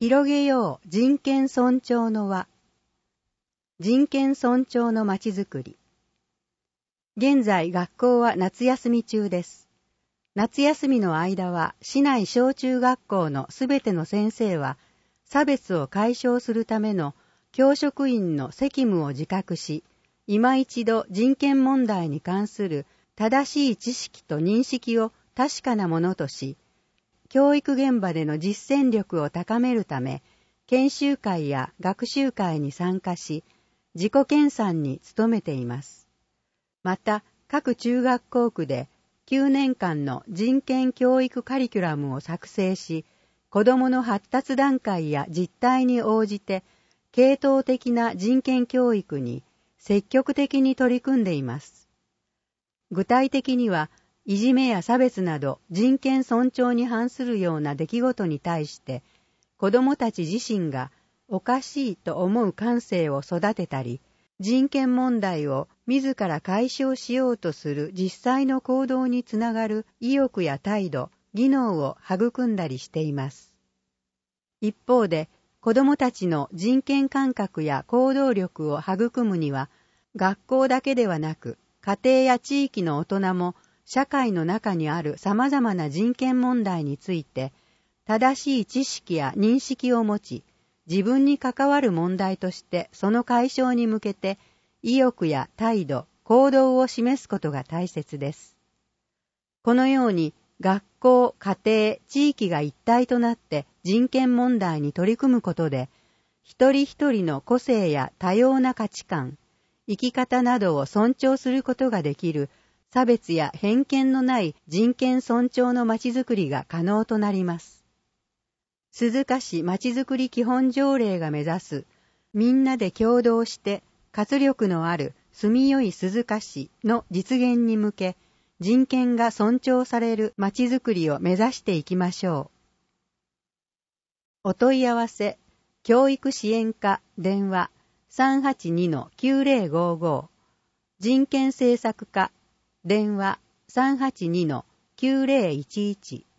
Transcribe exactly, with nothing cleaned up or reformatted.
広げよう人権尊重の輪。人権尊重のまちづくり。現在学校は夏休み中です。夏休みの間は市内小中学校のすべての先生は差別を解消するための教職員の責務を自覚し、今一度人権問題に関する正しい知識と認識を確かなものとし、教育現場での実践力を高めるため、研修会や学習会に参加し、自己研鑽に努めています。また、各中学校区できゅうねんかんの人権教育カリキュラムを作成し、子どもの発達段階や実態に応じて、系統的な人権教育に積極的に取り組んでいます。具体的には、いじめや差別など人権尊重に反するような出来事に対して、子どもたち自身がおかしいと思う感性を育てたり、人権問題を自ら解消しようとする実際の行動につながる意欲や態度、技能を育んだりしています。一方で、子どもたちの人権感覚や行動力を育むには、学校だけではなく、家庭や地域の大人も社会の中にある様々な人権問題について、正しい知識や認識を持ち、自分に関わる問題としてその解消に向けて意欲や態度、行動を示すことが大切です。このように学校、家庭、地域が一体となって人権問題に取り組むことで、一人一人の個性や多様な価値観、生き方などを尊重することができる差別や偏見のない人権尊重のまちづくりが可能となります。鈴鹿市まちづくり基本条例が目指す、みんなで協働して活力のある住みよい鈴鹿市の実現に向け、人権が尊重されるまちづくりを目指していきましょう。お問い合わせ、教育支援課電話 さんはちにのきゅうぜろごご、人権政策課電話 さんはちにのきゅうぜろいちいち